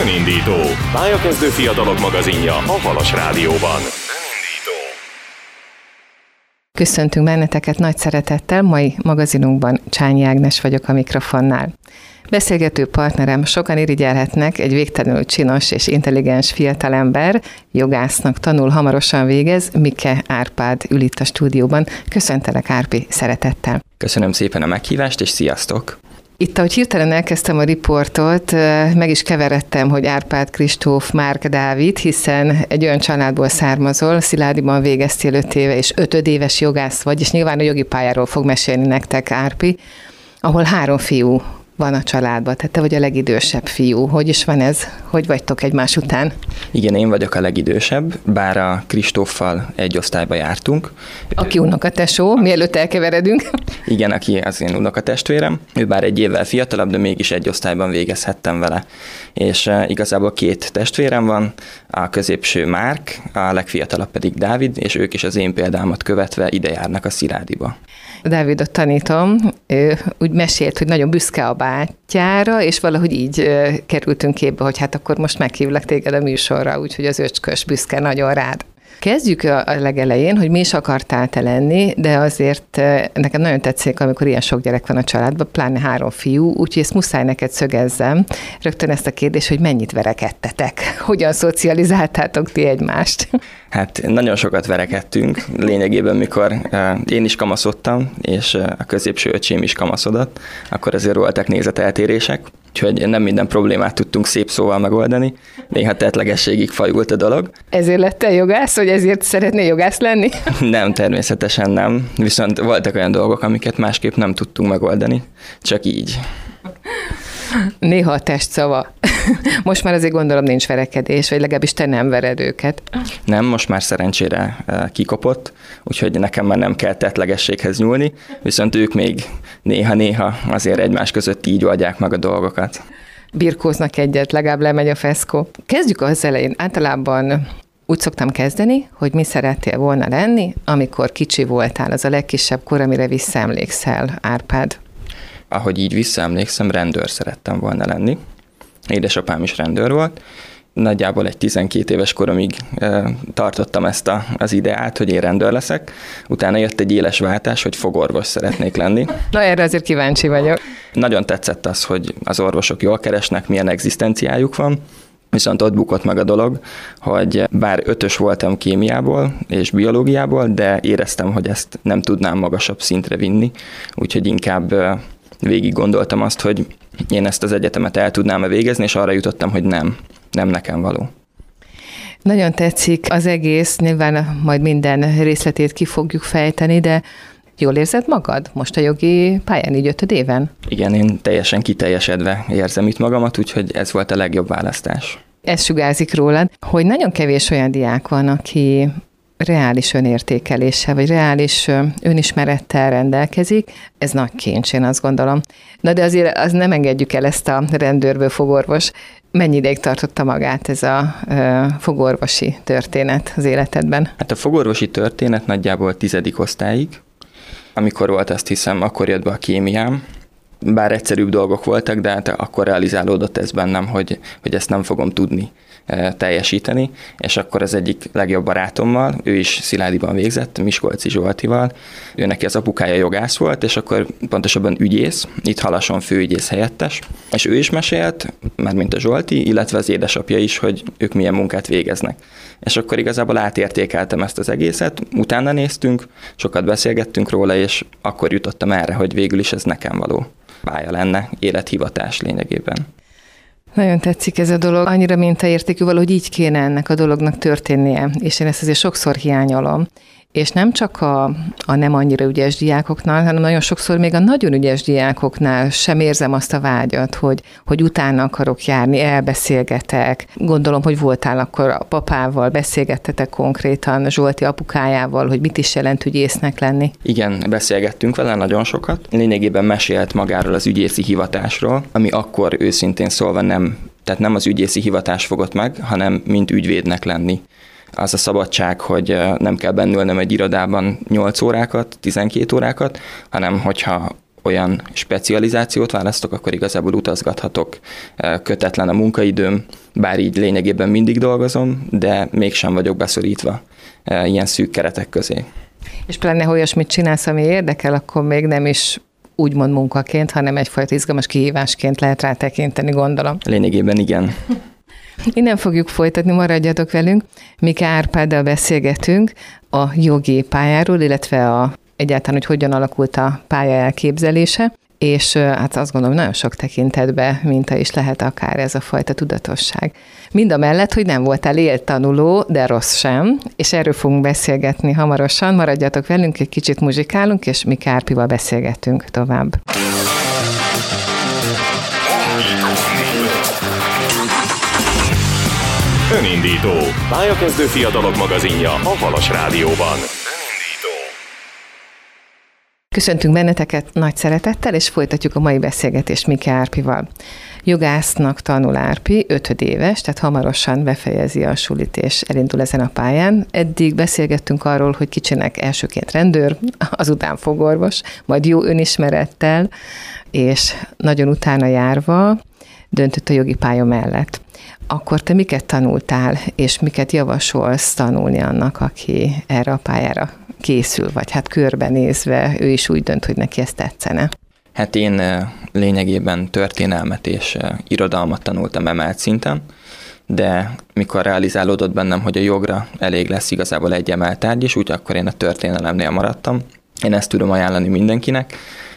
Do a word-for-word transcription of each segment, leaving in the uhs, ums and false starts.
Önindító. Pályakezdő fiatalok magazinja a Halas Rádióban. Köszöntünk benneteket nagy szeretettel, mai magazinunkban Csányi Ágnes vagyok a mikrofonnál. Beszélgető partnerem sokan irigyelhetnek, egy végtelenül csinos és intelligens fiatalember, jogásznak tanul, hamarosan végez, Mike Árpád ül itt a stúdióban. Köszöntelek, Árpi, szeretettel. Köszönöm szépen a meghívást, és sziasztok! Itt, ahogy hirtelen elkezdtem a riportot, meg is keveredtem, hogy Árpád Kristóf, Márk Dávid, hiszen egy olyan családból származol, Szilágyban végeztél öt éve, és ötödéves jogász vagy, és nyilván a jogi pályáról fog mesélni nektek, Árpi, ahol három fiú van a családban, tehát te vagy a legidősebb fiú. Hogy is van ez? Hogy vagytok egymás után? Igen, én vagyok a legidősebb, bár a Kristóffal egy osztályba jártunk. Aki unokatesó, mielőtt elkeveredünk. Igen, aki az én unokatestvérem. Ő bár egy évvel fiatalabb, de mégis egy osztályban végezhettem vele. És uh, igazából két testvérem van, a középső Márk, a legfiatalabb pedig Dávid, és ők is az én példámat követve ide járnak a Szilágyba. Dávidot tanítom, ő úgy mesélt, hogy nagyon büszke a bátyjára, és valahogy így kerültünk képbe, hogy hát akkor most meghívlak téged a műsorra, úgyhogy az öcskös büszke nagyon rád. Kezdjük a legelején, hogy mi is akartál te lenni, de azért nekem nagyon tetszik, amikor ilyen sok gyerek van a családban, pláne három fiú, úgyhogy ezt muszáj neked szögezzem. Rögtön ezt a kérdést, hogy mennyit verekedtetek? Hogyan szocializáltátok ti egymást? Hát nagyon sokat verekedtünk, lényegében mikor én is kamaszodtam, és a középső öcsém is kamaszodott, akkor azért voltak nézeteltérések, úgyhogy nem minden problémát tudtunk szép szóval megoldani, néha tettlegességig fajult a dolog. Ezért lettél jogász, vagy ezért szeretnél jogász lenni? Nem, természetesen nem, viszont voltak olyan dolgok, amiket másképp nem tudtunk megoldani, csak így. Néha a testszava. Most már azért gondolom nincs verekedés, vagy legalábbis te nem vered őket. Nem, most már szerencsére kikopott, úgyhogy nekem már nem kell tettlegességhez nyúlni, viszont ők még néha-néha azért egymás között így oldják meg a dolgokat. Birkóznak egyet, legalább lemegy a feszkó. Kezdjük az elején. Általában úgy szoktam kezdeni, hogy mi szerettél volna lenni, amikor kicsi voltál, az a legkisebb kor, amire visszaemlékszel, Árpád. Ahogy így visszaemlékszem, rendőr szerettem volna lenni. Édesapám is rendőr volt. Nagyjából egy tizenkét éves koromig e, tartottam ezt a, az ideát, hogy én rendőr leszek. Utána jött egy éles váltás, hogy fogorvos szeretnék lenni. Na, erre azért kíváncsi vagyok. Nagyon tetszett az, hogy az orvosok jól keresnek, milyen egzisztenciájuk van. Viszont ott bukott meg a dolog, hogy bár ötös voltam kémiából és biológiából, de éreztem, hogy ezt nem tudnám magasabb szintre vinni. Úgyhogy inkább végig gondoltam azt, hogy én ezt az egyetemet el tudnám-e végezni, és arra jutottam, hogy nem, nem nekem való. Nagyon tetszik az egész, nyilván majd minden részletét ki fogjuk fejteni, de jól érzed magad most a jogi pályán, így ötöd éven? Igen, én teljesen kiteljesedve érzem itt magamat, úgyhogy ez volt a legjobb választás. Ez sugárzik rólad, hogy nagyon kevés olyan diák van, aki reális önértékeléssel, vagy reális önismerettel rendelkezik. Ez nagy kincs, én azt gondolom. Na de azért az nem engedjük el ezt a rendőrből fogorvos. Mennyi ideig tartotta magát ez a ö, fogorvosi történet az életedben? Hát a fogorvosi történet nagyjából tizedik osztályig. Amikor volt, azt hiszem, akkor jött be a kémiám. Bár egyszerűbb dolgok voltak, de hát akkor realizálódott ez bennem, hogy, hogy ezt nem fogom tudni e, teljesíteni, és akkor az egyik legjobb barátommal, ő is Szilágyban végzett, Miskolci Zsoltival, ő neki az apukája jogász volt, és akkor pontosabban ügyész, itt Halason főügyész helyettes, és ő is mesélt, mármint a Zsolti, illetve az édesapja is, hogy ők milyen munkát végeznek. És akkor igazából átértékeltem ezt az egészet, utána néztünk, sokat beszélgettünk róla, és akkor jutottam erre, hogy végül is ez nekem való pálya lenne, élethivatás lényegében. Nagyon tetszik ez a dolog, annyira mintaértékű, valahogy így kéne ennek a dolognak történnie, és én ezt azért sokszor hiányolom. És nem csak a, a nem annyira ügyes diákoknál, hanem nagyon sokszor még a nagyon ügyes diákoknál sem érzem azt a vágyat, hogy, hogy utána akarok járni, elbeszélgetek. Gondolom, hogy voltál akkor a papával, beszélgettetek konkrétan Zsolti apukájával, hogy mit is jelent ügyésznek lenni. Igen, beszélgettünk vele nagyon sokat. Lényegében mesélt magáról az ügyészi hivatásról, ami akkor őszintén szólva nem, tehát nem az ügyészi hivatás fogott meg, hanem mint ügyvédnek lenni. Az a szabadság, hogy nem kell bennülnem egy irodában nyolc órákat, tizenkét órákat, hanem hogyha olyan specializációt választok, akkor igazából utazgathatok, kötetlen a munkaidőm, bár így lényegében mindig dolgozom, de mégsem vagyok beszorítva ilyen szűk keretek közé. És pláne, ha olyasmit csinálsz, ami érdekel, akkor még nem is úgymond munkaként, hanem egyfajta izgalmas kihívásként lehet rá tekinteni, gondolom. Lényegében igen. Innen fogjuk folytatni, maradjatok velünk. Mike Árpáddal beszélgetünk a jogi pályáról, illetve a, egyáltalán, hogy hogyan alakult a pálya elképzelése, és hát azt gondolom, nagyon sok tekintetben minta is lehet akár ez a fajta tudatosság. Mind a mellett, hogy nem voltál éltanuló, de rossz sem, és erről fogunk beszélgetni hamarosan. Maradjatok velünk, egy kicsit muzsikálunk, és Mike Árpival beszélgetünk tovább. Önindító. Pályakezdő fiatalok magazinja a Halas Rádióban. Köszöntünk benneteket nagy szeretettel, és folytatjuk a mai beszélgetést Mike Árpival. Jogásznak tanul Árpi, ötödéves, tehát hamarosan befejezi a sulit, és elindul ezen a pályán. Eddig beszélgettünk arról, hogy kicsinek elsőként rendőr, azután fogorvos, majd jó önismerettel, és nagyon utána járva döntött a jogi pálya mellett. Akkor te miket tanultál, és miket javasolsz tanulni annak, aki erre a pályára készül, vagy hát körbenézve ő is úgy dönt, hogy neki ezt tetszene? Hát én lényegében történelmet és irodalmat tanultam emelt szinten, de mikor realizálódott bennem, hogy a jogra elég lesz igazából egy emelt tárgy is, úgy akkor én a történelemnél maradtam. Én ezt tudom ajánlani mindenkinek.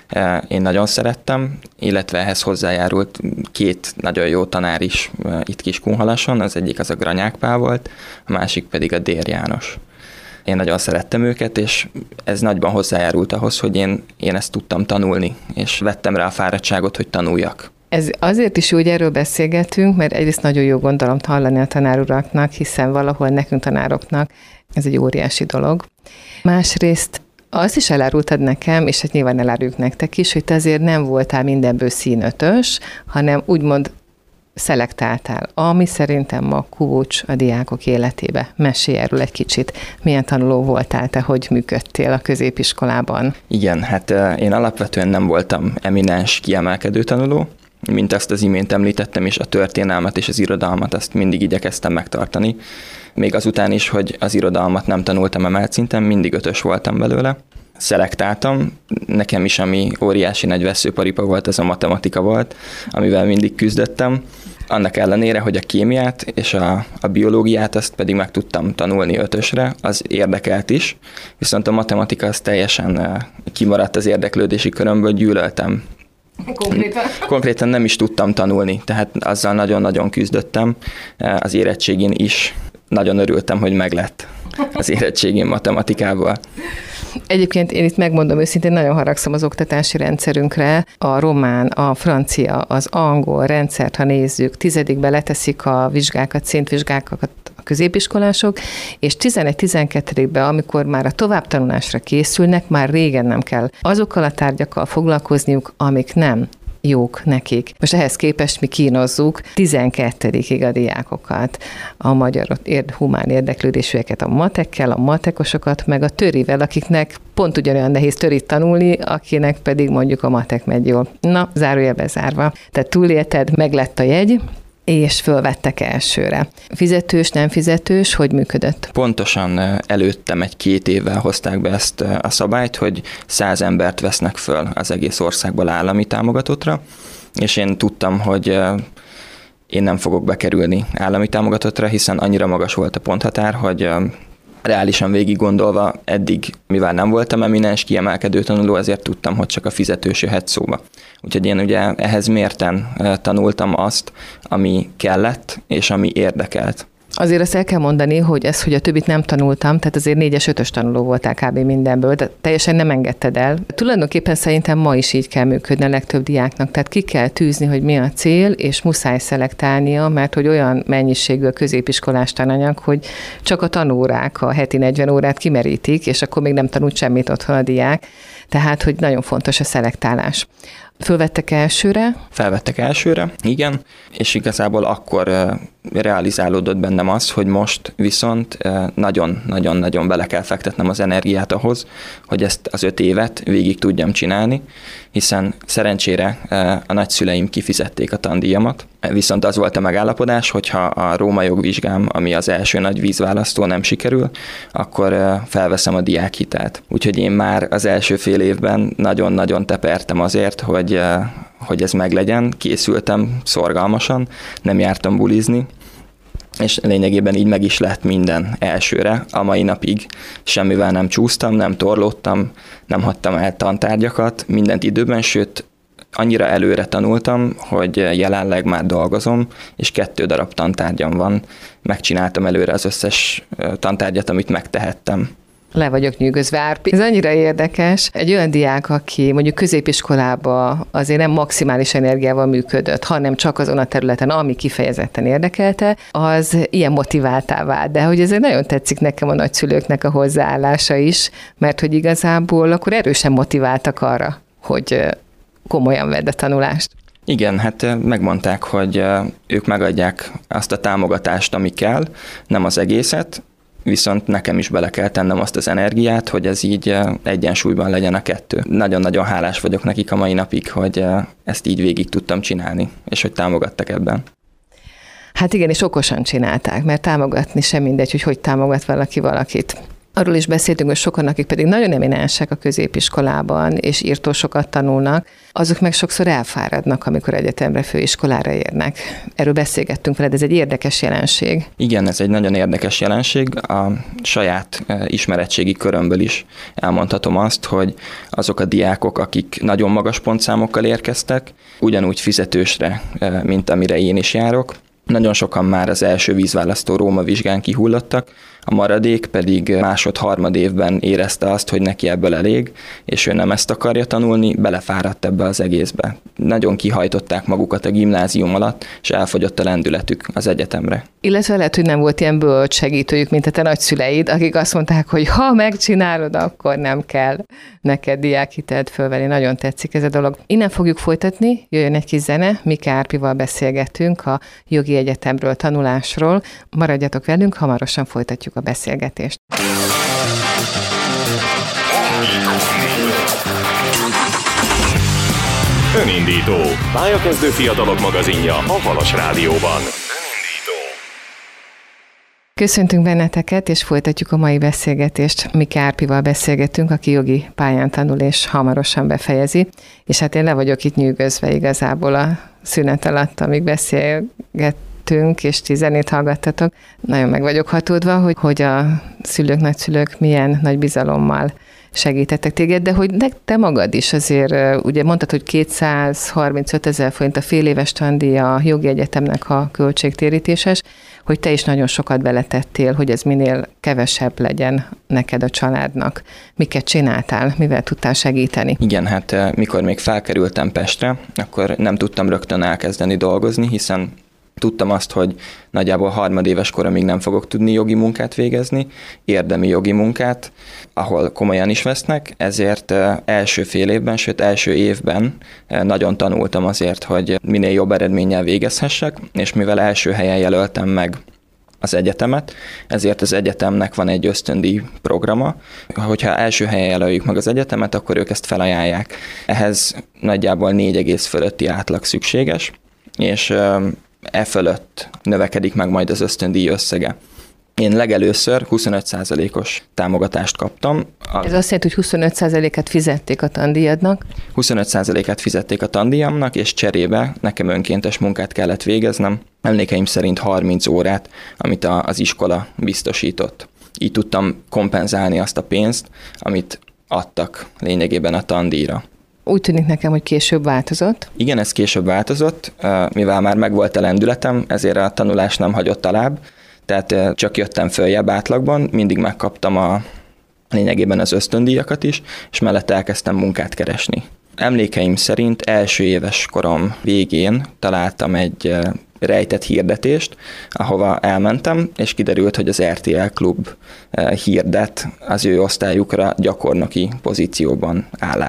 Én nagyon szerettem, illetve ehhez hozzájárult két nagyon jó tanár is itt Kiskunhalason, az egyik az a Granyák Pál volt, a másik pedig a Dér János. Én nagyon szerettem őket, és ez nagyban hozzájárult ahhoz, hogy én, én ezt tudtam tanulni, és vettem rá a fáradtságot, hogy tanuljak. Ez azért is jó, hogy erről beszélgetünk, mert egyrészt nagyon jó gondolom hallani a tanáruraknak, hiszen valahol nekünk tanároknak ez egy óriási dolog. Másrészt azt is elárultad nekem, és hát nyilván eláruljuk nektek is, hogy te azért nem voltál mindenből színötös, hanem úgymond szelektáltál, ami szerintem ma kulcs a diákok életébe. Mesélj erről egy kicsit. Milyen tanuló voltál te, hogy működtél a középiskolában? Igen, hát én alapvetően nem voltam eminens, kiemelkedő tanuló, mint azt az imént említettem, és a történelmet és az irodalmat azt mindig igyekeztem megtartani. Még azután is, hogy az irodalmat nem tanultam emelt szinten, mindig ötös voltam belőle. Szelektáltam, nekem is, ami óriási nagy veszőparipa volt, az a matematika volt, amivel mindig küzdöttem. Annak ellenére, hogy a kémiát és a, a biológiát azt pedig meg tudtam tanulni ötösre, az érdekelt is, viszont a matematika az teljesen kimaradt az érdeklődési körömből, gyűlöltem. Konkrétan? Konkrétan nem is tudtam tanulni, tehát azzal nagyon-nagyon küzdöttem. Az érettségén is nagyon örültem, hogy meglett az érettségén matematikával. Egyébként én itt megmondom őszintén, nagyon haragszom az oktatási rendszerünkre. A román, a francia, az angol rendszert, ha nézzük, tizedikbe leteszik a vizsgákat, szintvizsgákat a középiskolások, és tizenegy-tizenkettedikben, amikor már a továbbtanulásra készülnek, már régen nem kell azokkal a tárgyakkal foglalkozniuk, amik nem jók nekik. Most ehhez képest mi kínozzuk tizenkettedikig a diákokat, a magyar érd, humán érdeklődésűeket, a matekkel, a matekosokat, meg a törivel, akiknek pont ugyanolyan nehéz törit tanulni, akinek pedig mondjuk a matek megy jól. Na, zárójelbe zárva. Tehát túlélted, meglett a jegy, és fölvettek elsőre. Fizetős, nem fizetős, hogy működött? Pontosan előttem egy-két évvel hozták be ezt a szabályt, hogy száz embert vesznek föl az egész országból állami támogatottra, és én tudtam, hogy én nem fogok bekerülni állami támogatottra, hiszen annyira magas volt a ponthatár, hogy reálisan végig gondolva eddig, mivel nem voltam eminens, kiemelkedő tanuló, ezért tudtam, hogy csak a fizetős jöhet szóba. Úgyhogy én ugye ehhez mérten tanultam azt, ami kellett, és ami érdekelt. Azért azt el kell mondani, hogy ez, hogy a többit nem tanultam, tehát azért négyes, ötös tanuló voltál kb. Mindenből, de teljesen nem engedted el. Tulajdonképpen szerintem ma is így kell működni a legtöbb diáknak, tehát ki kell tűzni, hogy mi a cél, és muszáj szelektálnia, mert hogy olyan mennyiségű a középiskolás tananyag, hogy csak a tanórák a heti negyven órát kimerítik, és akkor még nem tanult semmit otthon a diák, tehát hogy nagyon fontos a szelektálás. Fölvettek elsőre? Felvettek elsőre, igen, és igazából akkor realizálódott bennem az, hogy most viszont nagyon-nagyon-nagyon bele kell fektetnem az energiát ahhoz, hogy ezt az öt évet végig tudjam csinálni, hiszen szerencsére a nagyszüleim kifizették a tandíjamat, viszont az volt a megállapodás, hogyha a Róma jogvizsgám, ami az első nagy vízválasztó nem sikerül, akkor felveszem a diákhitelt. Úgyhogy én már az első fél évben nagyon-nagyon tepertem azért, hogy, hogy ez meglegyen, készültem szorgalmasan, nem jártam bulizni, és lényegében így meg is lett minden elsőre, a mai napig semmivel nem csúsztam, nem torlódtam, nem hagytam el tantárgyakat, mindent időben, sőt, annyira előre tanultam, hogy jelenleg már dolgozom, és kettő darab tantárgyam van. Megcsináltam előre az összes tantárgyat, amit megtehettem. Le vagyok nyűgözve, Árpi. Ez annyira érdekes. Egy olyan diák, aki mondjuk középiskolába azért nem maximális energiával működött, hanem csak azon a területen, ami kifejezetten érdekelte, az ilyen motiváltá vált. De hogy ez nagyon tetszik nekem a nagyszülőknek a hozzáállása is, mert hogy igazából akkor erősen motiváltak arra, hogy komolyan vedd a tanulást. Igen, hát megmondták, hogy ők megadják azt a támogatást, ami kell, nem az egészet, viszont nekem is bele kell tennem azt az energiát, hogy ez így egyensúlyban legyen a kettő. Nagyon-nagyon hálás vagyok nekik a mai napig, hogy ezt így végig tudtam csinálni, és hogy támogattak ebben. Hát igen, és okosan csinálták, mert támogatni sem mindegy, hogy hogy támogat valaki valakit. Arról is beszéltünk, hogy sokan, akik pedig nagyon eminensek a középiskolában, és írtó sokat tanulnak, azok meg sokszor elfáradnak, amikor egyetemre, főiskolára érnek. Erről beszélgettünk veled, ez egy érdekes jelenség. Igen, ez egy nagyon érdekes jelenség. A saját ismeretségi körömből is elmondhatom azt, hogy azok a diákok, akik nagyon magas pontszámokkal érkeztek, ugyanúgy fizetősre, mint amire én is járok, nagyon sokan már az első vízválasztó Róma vizsgán kihullottak, a maradék pedig másod-harmad évben érezte azt, hogy neki ebből elég, és ő nem ezt akarja tanulni, belefáradt ebbe az egészbe. Nagyon kihajtották magukat a gimnázium alatt, és elfogyott a lendületük az egyetemre. Illetve lehet, hogy nem volt ilyen bölcs segítőjük, mint a te nagyszüleid, akik azt mondták, hogy ha megcsinálod, akkor nem kell neked diákhitelt fölvenni. Nagyon tetszik ez a dolog. Innen fogjuk folytatni, jöjjön egy kis zene, Mike Árpival beszélgetünk a jogi egyetemről, tanulásról. Maradjatok velünk, hamarosan folytatjuk a beszélgetést. Önindító. Pályakezdő fiatalok magazinja a Halas Rádióban. Köszöntünk benneteket, és folytatjuk a mai beszélgetést. Mike Árpival beszélgetünk, aki jogi pályán tanul, és hamarosan befejezi. És hát én le vagyok itt nyűgözve igazából a szünet alatt, amíg beszélgettünk, és ti zenét hallgattatok. Nagyon meg vagyok hatódva, hogy, hogy a szülők, nagyszülők milyen nagy bizalommal segítettek téged, de hogy te magad is azért, ugye mondtad, hogy kétszázharmincöt ezer forint a fél éves tandíja a jogi egyetemnek a költségtérítéses, hogy te is nagyon sokat beletettél, hogy ez minél kevesebb legyen neked a családnak. Miket csináltál? Mivel tudtál segíteni? Igen, hát mikor még felkerültem Pestre, akkor nem tudtam rögtön elkezdeni dolgozni, hiszen tudtam azt, hogy nagyjából harmadéves koromig nem fogok tudni jogi munkát végezni, érdemi jogi munkát, ahol komolyan is vesznek, ezért első fél évben, sőt első évben nagyon tanultam azért, hogy minél jobb eredménnyel végezhessek, és mivel első helyen jelöltem meg az egyetemet, ezért az egyetemnek van egy ösztöndíj programa. Hogyha első helyen jelöljük meg az egyetemet, akkor ők ezt felajánlják. Ehhez nagyjából négy egész fölötti átlag szükséges, és e fölött növekedik meg majd az ösztöndíj összege. Én legelőször huszonöt százalékos támogatást kaptam. Ez azt jelenti, hogy huszonöt százalékát fizették a tandíjadnak? huszonöt százalékát fizették a tandíjamnak, és cserébe nekem önkéntes munkát kellett végeznem. Emlékeim szerint harminc órát, amit az iskola biztosított. Így tudtam kompenzálni azt a pénzt, amit adtak lényegében a tandíjra. Úgy tűnik nekem, hogy később változott. Igen, ez később változott, mivel már megvolt a lendületem, ezért a tanulás nem hagyott alább, tehát csak jöttem följebb átlagban, mindig megkaptam a lényegében az ösztöndíjakat is, és mellett elkezdtem munkát keresni. Emlékeim szerint első éves korom végén találtam egy rejtett hirdetést, ahova elmentem, és kiderült, hogy az er té el Klub hirdet az ő osztályukra gyakornoki pozícióban állást.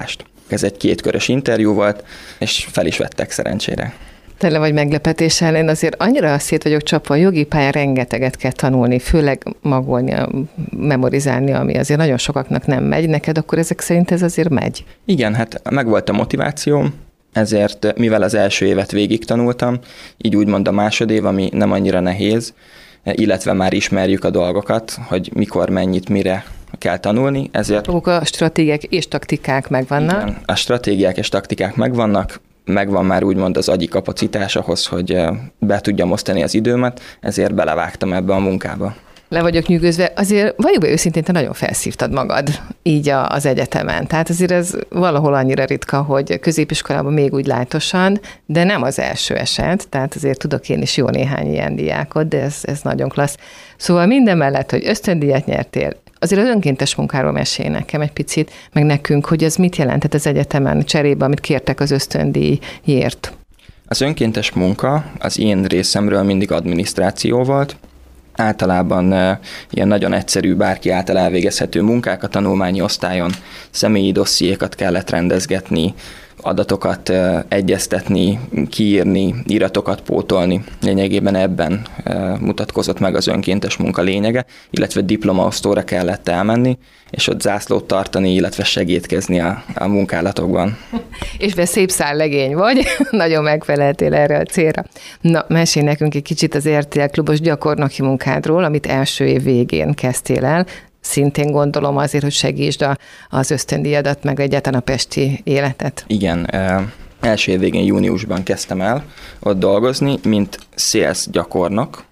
Ez egy kétkörös interjú volt, és fel is vettek szerencsére. Tele vagy meglepetéssel, én azért annyira szét vagyok csapva, a jogi pályán rengeteget kell tanulni, főleg magolni, memorizálni, ami azért nagyon sokaknak nem megy. Neked akkor ezek szerint ez azért megy? Igen, hát megvolt a motivációm, ezért mivel az első évet végig tanultam, így úgymond a másodév, ami nem annyira nehéz, illetve már ismerjük a dolgokat, hogy mikor, mennyit, mire kell tanulni, ezért... Maguk a stratégiák és taktikák megvannak? Igen, a stratégiák és taktikák megvannak, megvan már úgymond az agyi kapacitás ahhoz, hogy be tudjam osztani az időmet, ezért belevágtam ebbe a munkába. Le vagyok nyűgözve. Azért valljuk be őszintén, te nagyon felszívtad magad így a, az egyetemen. Tehát azért ez valahol annyira ritka, hogy középiskolában még úgy lájtosan, de nem az első eset, tehát azért tudok én is jó néhány ilyen diákot, de ez, ez nagyon klassz. Szóval minden mellett, hogy ösztöndíjat nyertél, azért az önkéntes munkáról mesélj nekem egy picit, meg nekünk, hogy ez mit jelentett az egyetemen cserébe, amit kértek az ösztöndíjért. Az önkéntes munka az én részemről mindig adminisztráció volt. Általában e, ilyen nagyon egyszerű, bárki által elvégezhető munkák a tanulmányi osztályon, személyi dossziékat kellett rendezgetni, adatokat e, egyeztetni, kiírni, iratokat pótolni. Lényegében ebben e, mutatkozott meg az önkéntes munka lényege, illetve diplomaosztóra kellett elmenni, és ott zászlót tartani, illetve segítkezni a, a munkálatokban. És be szép szállegény vagy, nagyon megfeleltél erre a célra. Na, mesélj nekünk egy kicsit az er té el klubos gyakornoki munkádról, amit első év végén kezdtél el. Szintén gondolom azért, hogy segítsd a, az ösztöndíjadat, meg egyáltalán a pesti életet. Igen, első év végén júniusban kezdtem el ott dolgozni, mint sales gyakornok.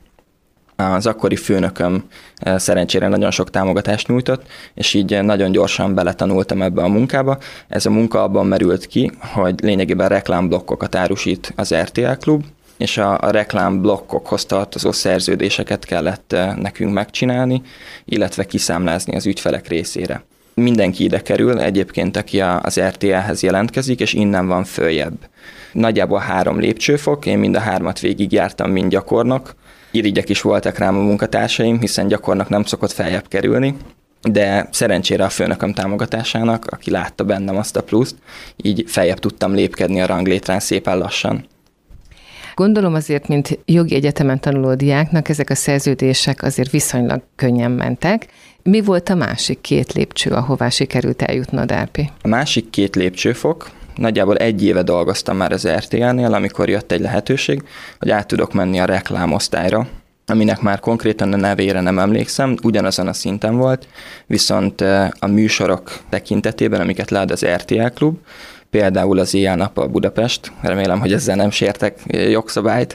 Az akkori főnököm szerencsére nagyon sok támogatást nyújtott, és így nagyon gyorsan beletanultam ebbe a munkába. Ez a munka abban merült ki, hogy lényegében reklámblokkokat árusít az er té el klub, és a, a reklámblokkokhoz tartozó szerződéseket kellett nekünk megcsinálni, illetve kiszámlázni az ügyfelek részére. Mindenki ide kerül, egyébként aki az er té elhez jelentkezik, és innen van följebb. Nagyjából három lépcsőfok, én mind a hármat végigjártam, mind gyakornok. Irigyek is voltak rám a munkatársaim, hiszen gyakornok nem szokott feljebb kerülni, de szerencsére a főnököm támogatásának, aki látta bennem azt a pluszt, így feljebb tudtam lépkedni a ranglétrán szépen lassan. Gondolom azért, mint jogi egyetemen tanuló diáknak ezek a szerződések azért viszonylag könnyen mentek. Mi volt a másik két lépcső, ahová sikerült eljutnod, Árpi? A másik két lépcsőfok, nagyjából egy éve dolgoztam már az er té elnél, amikor jött egy lehetőség, hogy át tudok menni a reklámosztályra, aminek már konkrétan a nevére nem emlékszem, ugyanazon a szinten volt, viszont a műsorok tekintetében, amiket lead az er té el klub, például az Éjjel-nappal Budapest, remélem, hogy ezzel nem sértek jogszabályt,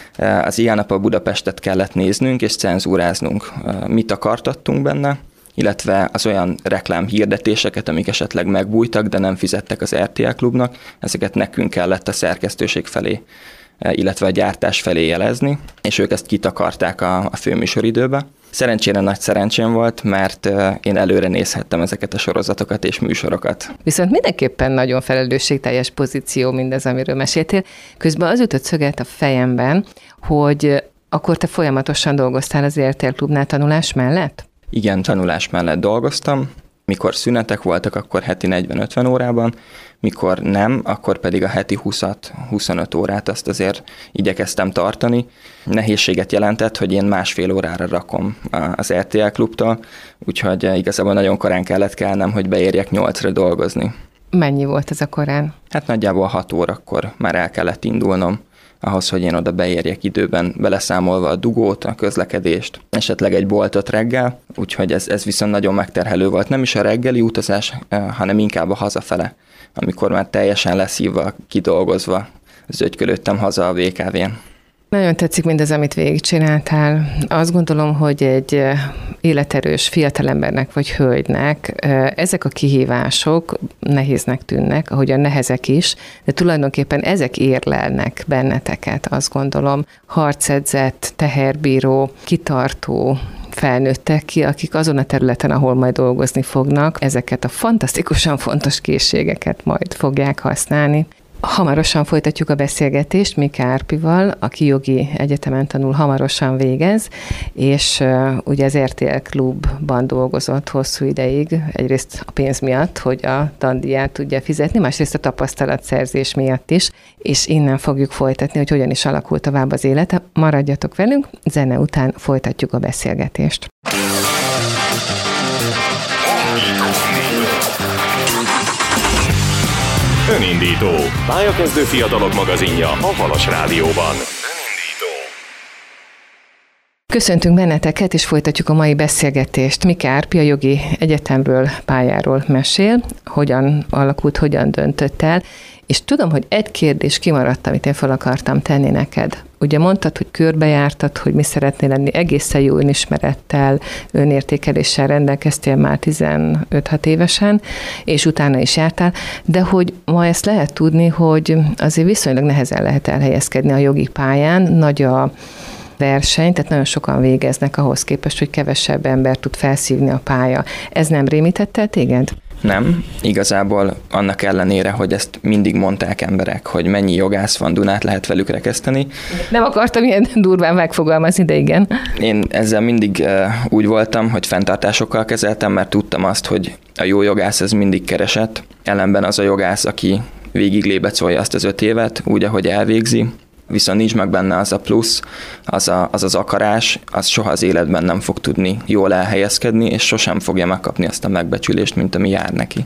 az Éjjel-nappal Budapestet kellett néznünk és cenzúráznunk. Mit akartattunk benne, illetve az olyan reklámhirdetéseket, amik esetleg megbújtak, de nem fizettek az er té el klubnak, ezeket nekünk kellett a szerkesztőség felé, illetve a gyártás felé jelezni, és ők ezt kitakarták a, a főműsoridőbe. Szerencsére nagy szerencsém volt, mert én előre nézhettem ezeket a sorozatokat és műsorokat. Viszont mindenképpen nagyon felelősségteljes pozíció mindez, amiről meséltél. Közben az ütött szöget a fejemben, hogy akkor te folyamatosan dolgoztál az er té el klubnál tanulás mellett? Igen, tanulás mellett dolgoztam. Mikor szünetek voltak, akkor heti negyven-ötven órában, mikor nem, akkor pedig a heti húsz-huszonöt órát azt azért igyekeztem tartani. Nehézséget jelentett, hogy én másfél órára rakom az er té el klubtól, úgyhogy igazából nagyon korán kellett kelnem, hogy beérjek nyolcra dolgozni. Mennyi volt ez a korán? Hát nagyjából hat órakor már el kellett indulnom, ahhoz, hogy én oda beérjek időben, beleszámolva a dugót, a közlekedést, esetleg egy boltot reggel, úgyhogy ez, ez viszont nagyon megterhelő volt. Nem is a reggeli utazás, hanem inkább a hazafele, amikor már teljesen leszívva, kidolgozva zögykölődtem haza a vé ká vén. Nagyon tetszik mindez, amit végigcsináltál. Azt gondolom, hogy egy életerős fiatalembernek vagy hölgynek ezek a kihívások nehéznek tűnnek, ahogy a nehezek is, de tulajdonképpen ezek érlelnek benneteket, azt gondolom. Harcedzett, teherbíró, kitartó felnőttek ki, akik azon a területen, ahol majd dolgozni fognak, ezeket a fantasztikusan fontos készségeket majd fogják használni. Hamarosan folytatjuk a beszélgetést Mike Árpival, aki jogi egyetemen tanul, hamarosan végez, és uh, ugye az er té el Klubban dolgozott hosszú ideig, egyrészt a pénz miatt, hogy a tandíját tudja fizetni, másrészt a tapasztalatszerzés miatt is, és innen fogjuk folytatni, hogy hogyan is alakult tovább az élete. Maradjatok velünk, zene után folytatjuk a beszélgetést. Önindító. Pályakezdő fiatalok magazinja a Halas Rádióban. Köszöntünk benneteket, és folytatjuk a mai beszélgetést. Mike Árpi a jogi egyetemről, pályáról mesél, hogyan alakult, hogyan döntött el, és tudom, hogy egy kérdés kimaradt, amit én fel akartam tenni neked. Ugye mondtad, hogy körbejártad, hogy mi szeretnél lenni, egészen jó önismerettel, önértékeléssel rendelkeztél már tizenöt-hat évesen, és utána is jártál, de hogy ma ezt lehet tudni, hogy azért viszonylag nehezen lehet elhelyezkedni a jogi pályán, nagy a verseny, tehát nagyon sokan végeznek ahhoz képest, hogy kevesebb ember tud felszívni a pálya. Ez nem rémített el téged? Nem, igazából annak ellenére, hogy ezt mindig mondták emberek, hogy mennyi jogász van, Dunát lehet velük rekeszteni. Nem akartam ilyen durván megfogalmazni, de igen. Én ezzel mindig úgy voltam, hogy fenntartásokkal kezeltem, mert tudtam azt, hogy a jó jogász ez mindig keresett. Ellenben az a jogász, aki végig lébecolja azt az öt évet, úgy, ahogy elvégzi, viszont nincs meg benne az a plusz, az, a, az az akarás, az soha az életben nem fog tudni jól elhelyezkedni, és sosem fogja megkapni azt a megbecsülést, mint ami jár neki.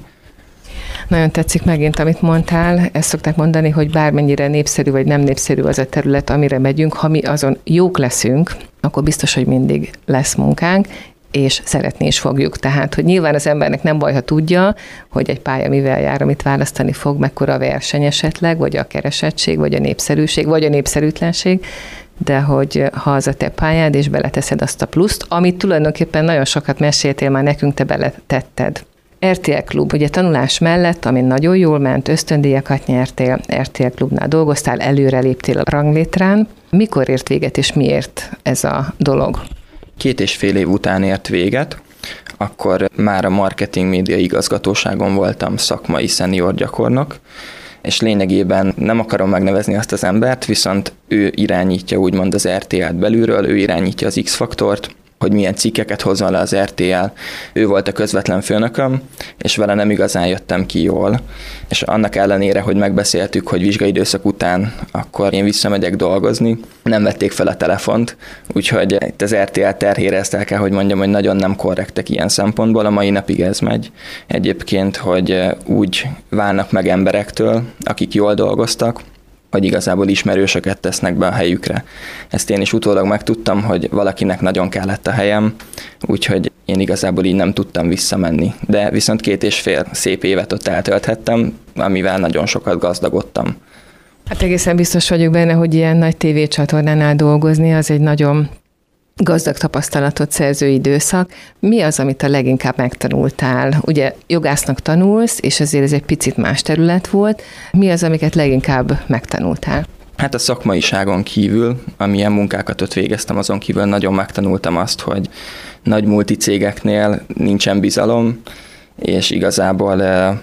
Nagyon tetszik megint, amit mondtál. Ezt szokták mondani, hogy bármennyire népszerű vagy nem népszerű az a terület, amire megyünk, ha mi azon jók leszünk, akkor biztos, hogy mindig lesz munkánk, és szeretni is fogjuk. Tehát, hogy nyilván az embernek nem baj, ha tudja, hogy egy pálya mivel jár, amit választani fog, mekkora a verseny esetleg, vagy a keresettség, vagy a népszerűség, vagy a népszerűtlenség, de hogy ha az a te pályád, és beleteszed azt a pluszt, amit tulajdonképpen nagyon sokat meséltél már nekünk, te beletetted. er té el Klub, ugye tanulás mellett, amin nagyon jól ment, ösztöndíjakat nyertél, er té el Klubnál dolgoztál, előre léptél a ranglétrán. Mikor ért véget, és miért ez a dolog? Két és fél év után ért véget, akkor már a marketing média igazgatóságon voltam szakmai szenior gyakornok, és lényegében nem akarom megnevezni azt az embert, viszont ő irányítja úgymond az er té el-t belülről, ő irányítja az X-faktort, hogy milyen cikkeket hozzon le az er té el. Ő volt a közvetlen főnököm, és vele nem igazán jöttem ki jól. És annak ellenére, hogy megbeszéltük, hogy vizsgaidőszak után akkor én visszamegyek dolgozni, nem vették fel a telefont, úgyhogy itt az er té el terhére ezt el kell, hogy mondjam, hogy nagyon nem korrektek ilyen szempontból. A mai napig ez megy. Egyébként, hogy úgy válnak meg emberektől, akik jól dolgoztak, hogy igazából ismerősöket tesznek be a helyükre. Ezt én is utólag megtudtam, hogy valakinek nagyon kellett a helyem, úgyhogy én igazából így nem tudtam visszamenni. De viszont két és fél szép évet ott eltölthettem, amivel nagyon sokat gazdagodtam. Hát egészen biztos vagyok benne, hogy ilyen nagy tévécsatornánál dolgozni, az egy nagyon gazdag tapasztalatot szerző időszak. Mi az, amit a leginkább megtanultál? Ugye jogásznak tanulsz, és ezért ez egy picit más terület volt. Mi az, amiket leginkább megtanultál? Hát a szakmaiságon kívül, amilyen munkákat ott végeztem, azon kívül nagyon megtanultam azt, hogy nagy multicégeknél nincsen bizalom, és igazából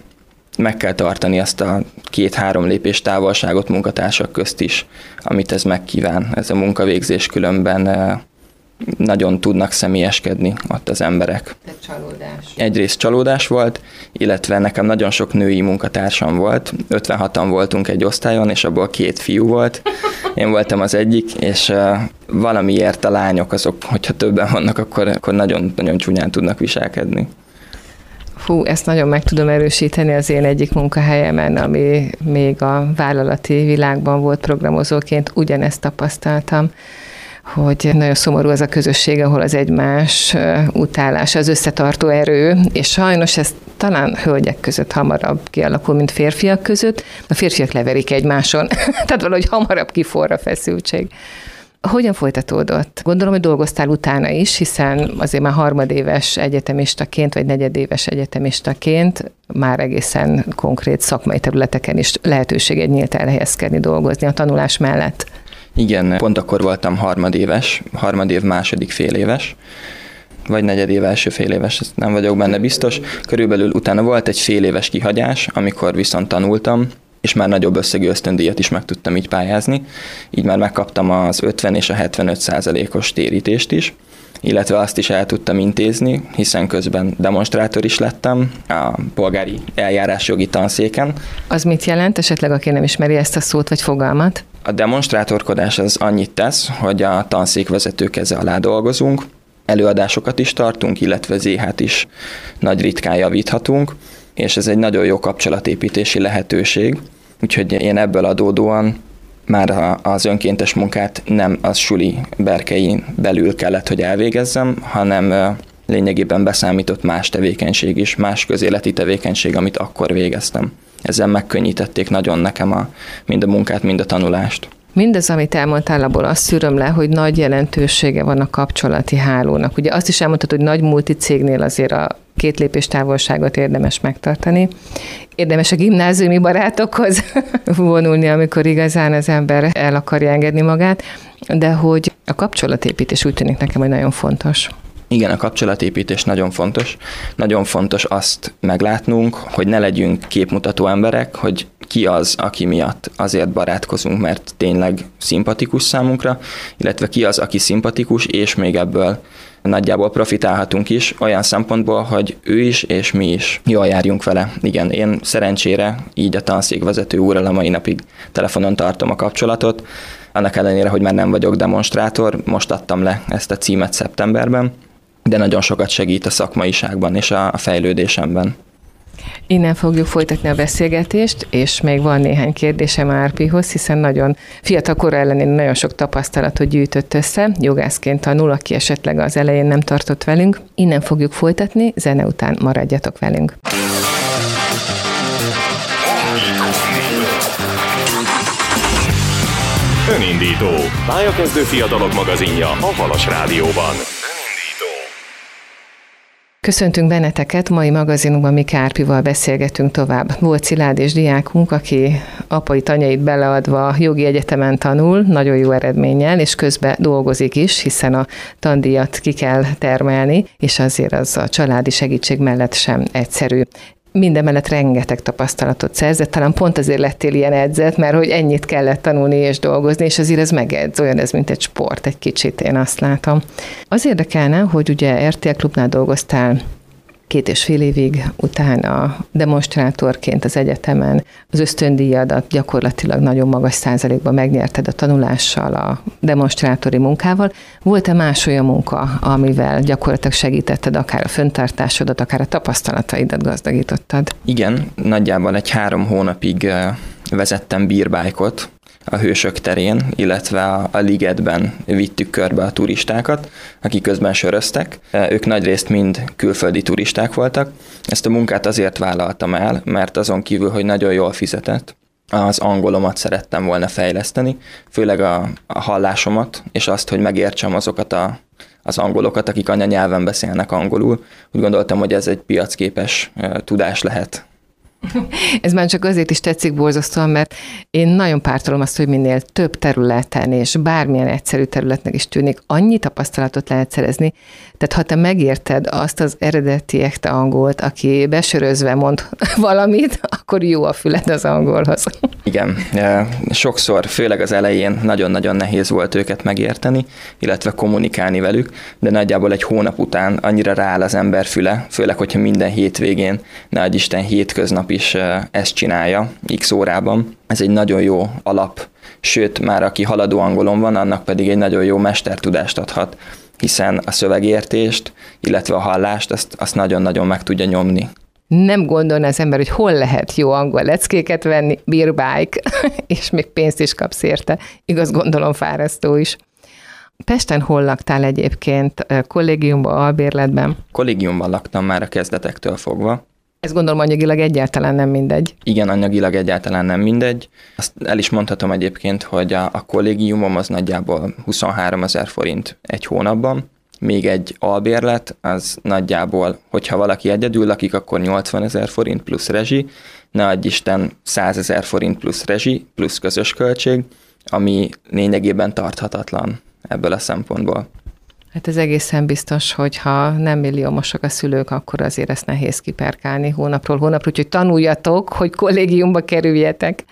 meg kell tartani azt a két-három lépés távolságot munkatársak közt is, amit ez megkíván. Ez a munkavégzés, különben nagyon tudnak személyeskedni ott az emberek. Egy csalódás. Egyrészt csalódás volt, illetve nekem nagyon sok női munkatársam volt. ötvenhatan voltunk egy osztályon, és abból két fiú volt. Én voltam az egyik, és uh, valamiért a lányok azok, hogyha többen vannak, akkor, akkor nagyon, nagyon csúnyán tudnak viselkedni. Hú, ezt nagyon meg tudom erősíteni az én egyik munkahelyemen, ami még a vállalati világban volt programozóként, ugyanezt tapasztaltam, hogy nagyon szomorú az a közösség, ahol az egymás utálás, az összetartó erő, és sajnos ez talán hölgyek között hamarabb kialakul, mint férfiak között. A férfiak leverik egymáson, tehát valahogy hamarabb kiforra feszültség. Hogyan folytatódott? Gondolom, hogy dolgoztál utána is, hiszen azért már harmadéves egyetemistaként, vagy negyedéves egyetemistaként már egészen konkrét szakmai területeken is lehetőséged nyílt elhelyezkedni, dolgozni a tanulás mellett. Igen, pont akkor voltam harmadéves, harmadév második féléves, vagy negyedév első féléves, ezt nem vagyok benne biztos. Körülbelül utána volt egy féléves kihagyás, amikor viszont tanultam, és már nagyobb összegű ösztöndíjat is meg tudtam így pályázni. Így már megkaptam az ötven és a hetvenöt százalékos térítést is, illetve azt is el tudtam intézni, hiszen közben demonstrátor is lettem a polgári eljárásjogi tanszéken. Az mit jelent? Esetleg aki nem ismeri ezt a szót vagy fogalmat? A demonstrátorkodás az annyit tesz, hogy a tanszékvezető keze alá dolgozunk, előadásokat is tartunk, illetve zé há-t is nagy ritkán javíthatunk, és ez egy nagyon jó kapcsolatépítési lehetőség, úgyhogy én ebből adódóan már az önkéntes munkát nem az suli berkein belül kellett, hogy elvégezzem, hanem lényegében beszámított más tevékenység is, más közéleti tevékenység, amit akkor végeztem. Ezzel megkönnyítették nagyon nekem a, mind a munkát, mind a tanulást. Mindez, amit elmondtál, abból azt szűröm le, hogy nagy jelentősége van a kapcsolati hálónak. Ugye azt is elmondtad, hogy nagy multicégnél azért a két lépés távolságot érdemes megtartani. Érdemes a gimnáziumi barátokhoz vonulni, amikor igazán az ember el akarja engedni magát, de hogy a kapcsolatépítés úgy tűnik nekem, hogy nagyon fontos. Igen, a kapcsolatépítés nagyon fontos. Nagyon fontos azt meglátnunk, hogy ne legyünk képmutató emberek, hogy ki az, aki miatt azért barátkozunk, mert tényleg szimpatikus számunkra, illetve ki az, aki szimpatikus, és még ebből nagyjából profitálhatunk is, olyan szempontból, hogy ő is és mi is jól járjunk vele. Igen, én szerencsére így a tanszékvezető úrral a mai napig telefonon tartom a kapcsolatot, annak ellenére, hogy már nem vagyok demonstrátor, most adtam le ezt a címet szeptemberben, de nagyon sokat segít a szakmaiságban és a fejlődésemben. Innen fogjuk folytatni a beszélgetést, és még van néhány kérdésem Árpihoz, hiszen nagyon fiatal kora ellenére nagyon sok tapasztalatot gyűjtött össze, jogászként tanul, aki esetleg az elején nem tartott velünk. Innen fogjuk folytatni, zene után maradjatok velünk. Önindító. Pályakezdő fiatalok magazinja a Halas Rádióban. Köszöntünk benneteket, mai magazinunkban mi Árpival beszélgetünk tovább. Volt Szilárd és diákunk, aki apai tanyait beleadva jogi egyetemen tanul, nagyon jó eredménnyel, és közben dolgozik is, hiszen a tandíjat ki kell termelni, és azért az a családi segítség mellett sem egyszerű. Mindemellett rengeteg tapasztalatot szerzett, talán pont azért lettél ilyen edzett, mert hogy ennyit kellett tanulni és dolgozni, és azért ez megedz, olyan ez, mint egy sport, egy kicsit, én azt látom. Az érdekelne, hogy ugye er té el Klubnál dolgoztál két és fél évig, utána demonstrátorként az egyetemen az ösztöndíjadat gyakorlatilag nagyon magas százalékban megnyerted a tanulással, a demonstrátori munkával. Volt-e más olyan munka, amivel gyakorlatilag segítetted akár a fenntartásodat, akár a tapasztalataidat gazdagítottad? Igen, nagyjából egy három hónapig vezettem beerbike-ot a Hősök terén, illetve a, a ligetben vittük körbe a turistákat, akik közben söröztek. Ők nagyrészt mind külföldi turisták voltak. Ezt a munkát azért vállaltam el, mert azon kívül, hogy nagyon jól fizetett, az angolomat szerettem volna fejleszteni, főleg a, a hallásomat, és azt, hogy megértsem azokat a, az angolokat, akik anyanyelven beszélnek angolul. Úgy gondoltam, hogy ez egy piacképes uh, tudás lehet. Ez már csak azért is tetszik borzasztóan, mert én nagyon pártolom azt, hogy minél több területen, és bármilyen egyszerű területnek is tűnik, annyi tapasztalatot lehet szerezni. Tehát ha te megérted azt az eredeti ekte angolt, aki besörözve mond valamit, akkor jó a füled az angolhoz. Igen, sokszor, főleg az elején nagyon-nagyon nehéz volt őket megérteni, illetve kommunikálni velük, de nagyjából egy hónap után annyira rááll az ember füle, főleg, hogyha minden hétvégén, ne adj Isten, hétköznap is ezt csinálja, x órában. Ez egy nagyon jó alap, sőt, már aki haladó angolon van, annak pedig egy nagyon jó mestertudást adhat, hiszen a szövegértést, illetve a hallást, azt, azt nagyon-nagyon meg tudja nyomni. Nem gondolná az ember, hogy hol lehet jó angol leckéket venni, beerbike, és még pénzt is kapsz érte. Igaz, gondolom fárasztó is. Pesten hol laktál egyébként? Kollégiumban, albérletben? Kollégiumban laktam már a kezdetektől fogva. Ez gondolom anyagilag egyáltalán nem mindegy. Igen, anyagilag egyáltalán nem mindegy. Azt el is mondhatom egyébként, hogy a, a kollégiumom az nagyjából huszonháromezer forint egy hónapban, még egy albérlet, az nagyjából, hogyha valaki egyedül lakik, akkor nyolcvanezer forint plusz rezsi, ne adj Isten százezer forint plusz rezsi, plusz közös költség, ami lényegében tarthatatlan ebből a szempontból. Hát ez egészen biztos, hogy ha nem milliómosok a szülők, akkor azért ezt nehéz kiperkálni hónapról hónapra, úgyhogy tanuljatok, hogy kollégiumba kerüljetek.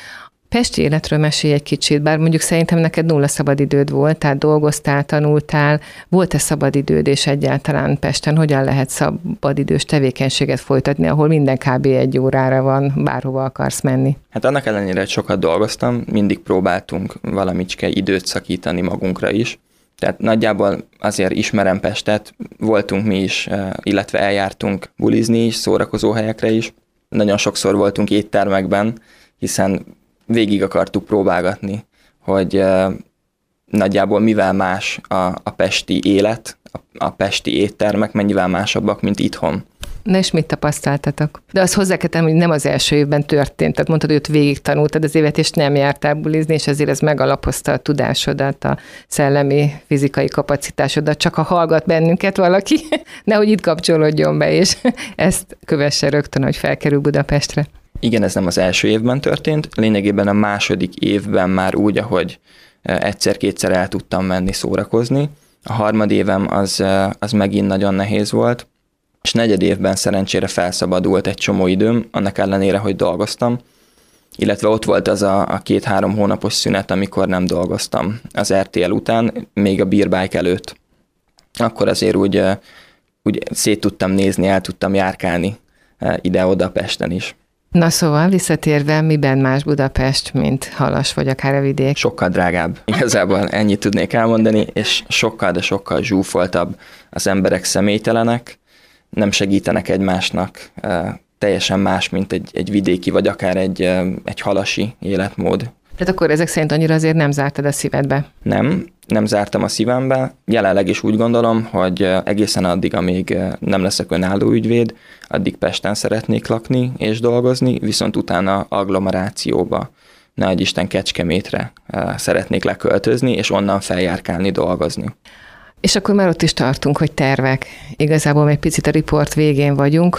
Pesti életről mesélj egy kicsit, bár mondjuk szerintem neked nulla szabadidőd volt, tehát dolgoztál, tanultál, volt-e szabadidőd, és egyáltalán Pesten hogyan lehet szabadidős tevékenységet folytatni, ahol minden kb. Egy órára van, bárhova akarsz menni? Hát annak ellenére, hogy sokat dolgoztam, mindig próbáltunk valamicske időt szakítani magunkra is. Tehát nagyjából azért ismerem Pestet, voltunk mi is, illetve eljártunk bulizni is, szórakozó helyekre is. Nagyon sokszor voltunk éttermekben, hiszen végig akartuk próbálgatni, hogy uh, nagyjából mivel más a, a pesti élet, a, a pesti éttermek mennyivel másabbak, mint itthon. Na és mit tapasztaltatok? De azt hozzá kell tenni, hogy nem az első évben történt. Tehát mondtad, hogy ott végig tanultad az évet, és nem jártál bulizni, és azért ez megalapozta a tudásodat, a szellemi, fizikai kapacitásodat. Csak ha hallgat bennünket valaki, nehogy itt kapcsolódjon be, és ezt kövesse rögtön, hogy felkerül Budapestre. Igen, ez nem az első évben történt, lényegében a második évben már úgy, ahogy egyszer-kétszer el tudtam menni szórakozni. A harmad évem az, az megint nagyon nehéz volt, és negyed évben szerencsére felszabadult egy csomó időm, annak ellenére, hogy dolgoztam, illetve ott volt az a, a két-három hónapos szünet, amikor nem dolgoztam az er té el után, még a Beer Bike előtt. Akkor azért úgy, úgy szét tudtam nézni, el tudtam járkálni ide-oda Pesten is. Na szóval, visszatérve, miben más Budapest, mint Halas, vagy akár a vidék? Sokkal drágább. Igazából ennyit tudnék elmondani, és sokkal, de sokkal zsúfoltabb. Az emberek személytelenek, nem segítenek egymásnak, teljesen más, mint egy, egy vidéki, vagy akár egy, egy halasi életmód. Tehát akkor ezek szerint annyira azért nem zártad a szívedbe? Nem, nem zártam a szívembe. Jelenleg is úgy gondolom, hogy egészen addig, amíg nem leszek önálló ügyvéd, addig Pesten szeretnék lakni és dolgozni, viszont utána agglomerációba, ne adj Isten Kecskemétre szeretnék leköltözni, és onnan feljárkálni, dolgozni. És akkor már ott is tartunk, hogy tervek. Igazából egy picit a riport végén vagyunk,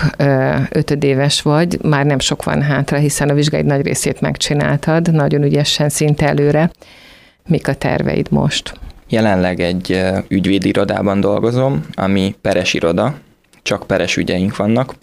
ötödéves vagy, már nem sok van hátra, hiszen a vizsgáid nagy részét megcsináltad, nagyon ügyesen, szinte előre. Mik a terveid most? Jelenleg egy ügyvédi irodában dolgozom, ami peres iroda, csak peres ügyeink vannak,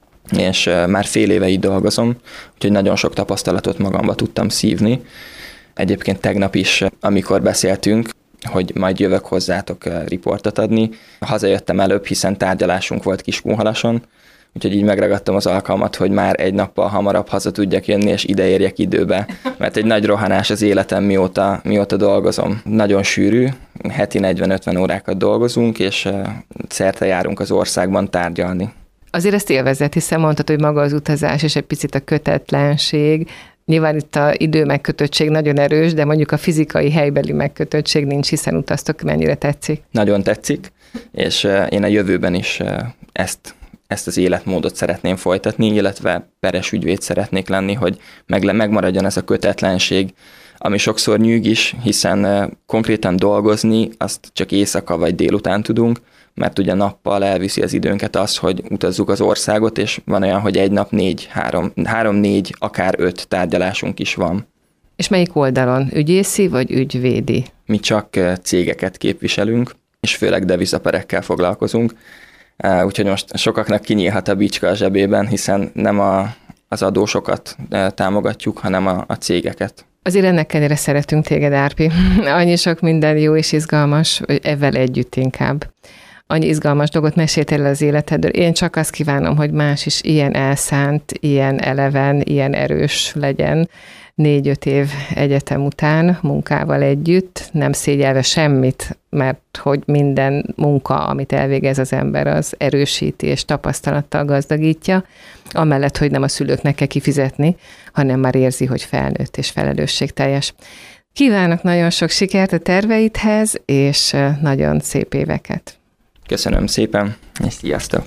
és már fél éve így dolgozom, úgyhogy nagyon sok tapasztalatot magamba tudtam szívni. Egyébként tegnap is, amikor beszéltünk, hogy majd jövök hozzátok riportot adni. Hazajöttem előbb, hiszen tárgyalásunk volt Kiskunhalason, úgyhogy így megragadtam az alkalmat, hogy már egy nappal hamarabb haza tudjak jönni, és ide érjek időbe, mert egy nagy rohanás az életem, mióta, mióta dolgozom. Nagyon sűrű, heti negyven-ötven órákat dolgozunk, és szerte járunk az országban tárgyalni. Azért ezt élvezett, hiszen mondtad, hogy maga az utazás és egy picit a kötetlenség. Nyilván itt az idő megkötöttség nagyon erős, de mondjuk a fizikai helybeli megkötöttség nincs, hiszen utaztok, mennyire tetszik? Nagyon tetszik, és én a jövőben is ezt, ezt az életmódot szeretném folytatni, illetve peres ügyvéd szeretnék lenni, hogy meg, megmaradjon ez a kötetlenség, ami sokszor nyűg is, hiszen konkrétan dolgozni azt csak éjszaka vagy délután tudunk, mert ugye nappal elviszi az időnket az, hogy utazzuk az országot, és van olyan, hogy egy nap négy, három, három, négy, akár öt tárgyalásunk is van. És melyik oldalon? Ügyészi vagy ügyvédi? Mi csak cégeket képviselünk, és főleg devizaperekkel foglalkozunk, úgyhogy most sokaknak kinyílhat a bicska a zsebében, hiszen nem a, az adósokat támogatjuk, hanem a, a cégeket. Azért ennek ellenére szeretünk téged, Árpi. Annyi sok minden jó és izgalmas, ezzel együtt inkább. Annyi izgalmas dolgot meséltél el az életedről. Én csak azt kívánom, hogy más is ilyen elszánt, ilyen eleven, ilyen erős legyen négy-öt év egyetem után munkával együtt, nem szégyelve semmit, mert hogy minden munka, amit elvégez az ember, az erősíti és tapasztalattal gazdagítja, amellett, hogy nem a szülőknek kell kifizetni, hanem már érzi, hogy felnőtt és felelősségteljes. Kívánok nagyon sok sikert a terveidhez, és nagyon szép éveket! Köszönöm szépen, és sziasztok!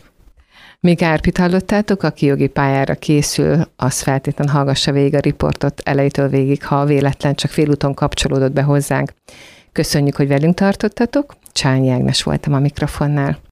Míg Árpit hallottátok, aki jogi pályára készül, az feltétlenül hallgassa végig a riportot elejétől végig, ha véletlen csak félúton kapcsolódott be hozzánk. Köszönjük, hogy velünk tartottatok, Csányi Ágnes voltam a mikrofonnál.